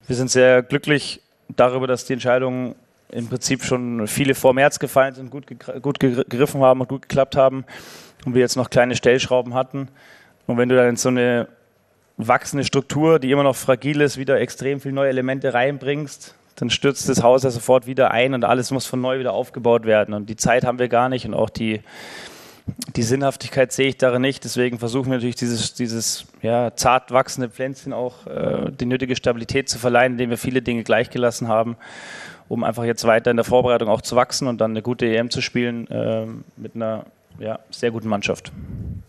Wir sind sehr glücklich darüber, dass die Entscheidungen im Prinzip schon viele vor März gefallen sind, gut gegriffen haben und gut geklappt haben und wir jetzt noch kleine Stellschrauben hatten. Und wenn du dann in so eine wachsende Struktur, die immer noch fragil ist, wieder extrem viele neue Elemente reinbringst, dann stürzt das Haus ja sofort wieder ein und alles muss von neu wieder aufgebaut werden. Und die Zeit haben wir gar nicht und auch die Sinnhaftigkeit sehe ich darin nicht. Deswegen versuchen wir natürlich dieses zart wachsende Pflänzchen auch die nötige Stabilität zu verleihen, indem wir viele Dinge gleichgelassen haben, um einfach jetzt weiter in der Vorbereitung auch zu wachsen und dann eine gute EM zu spielen mit einer sehr guten Mannschaft.